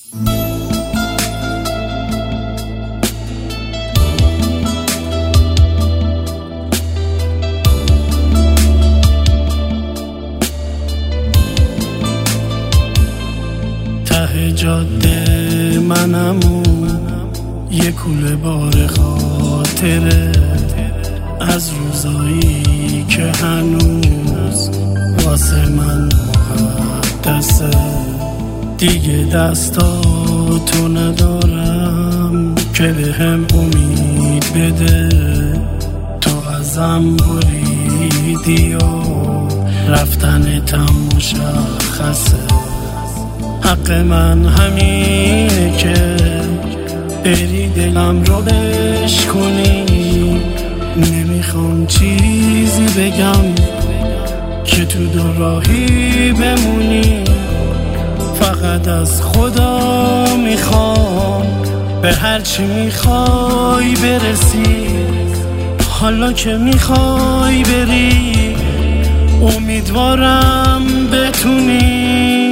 ته جاده منم یه کوله بار خاطره از روزایی که هنوز واسه من مقدسه. دیگه دستاتو ندارم که بهم امید بده. تو ازم بریدی و رفتنتم مشخصه. حق من همینه که بری دلم رو بشکنی. نمیخوام چیزی بگم که تو دو راهی بمونی. فقط از خدا میخوام به هرچی میخوای برسی. حالا که میخوای بری امیدوارم بتونی.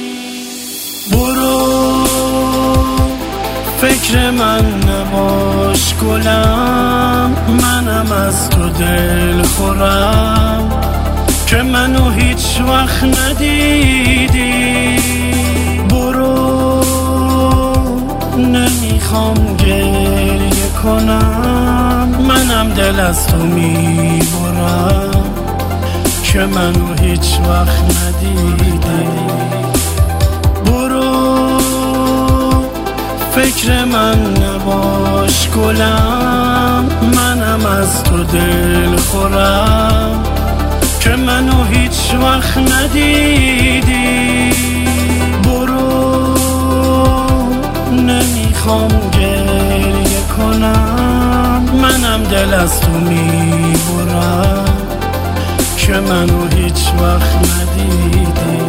برو فکر من نباش گلم، منم از تو دل خورم که منو هیچ وقت ندیدی. برو نمیخوام گریه کنم، منم دل از تو میبرم که منو هیچ وقت ندیدی. فکر من نباش گلم، منم از تو دل خورم که منو هیچ وقت ندیدی. برو نمیخوام گریه کنم، منم دل از تو میبرم که منو هیچ وقت ندیدی.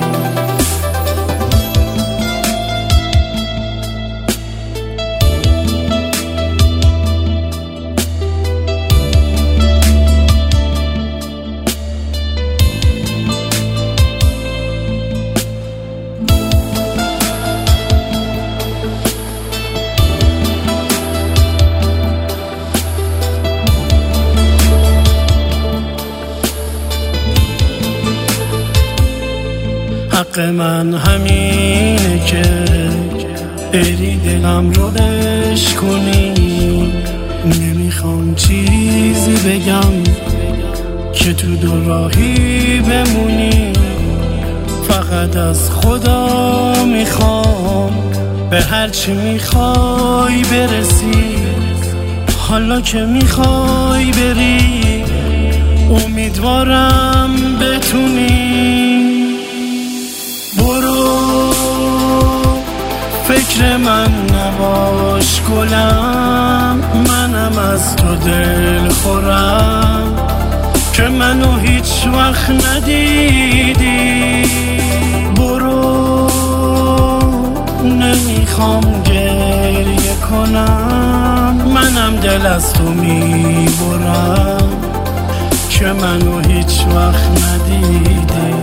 حق من همینه که بری دلم رو بشکنی. نمیخوام چیزی بگم که تو دو راهی بمونی. فقط از خدا میخوام به هرچی میخوای برسی. حالا که میخوای بری امیدوارم بتونی. فکر من نباش گلم، منم از تو دل خورم که منو هیچ وقت ندیدی. برو نمیخوام گریه کنم، منم دل از تو میبرم که منو هیچ وقت ندیدی.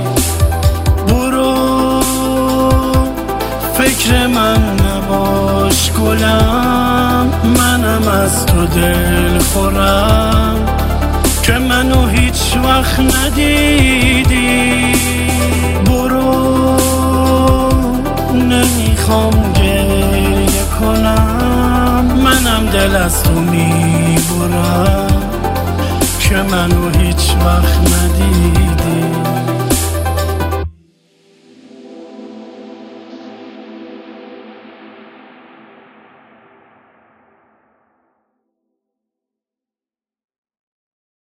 فکر من نباش گلم، منم از تو دل خورم که منو هیچ وقت ندیدی. برو نمیخوام گریه کنم، منم دل از تو میبرم که منو هیچ وقت ندیدی.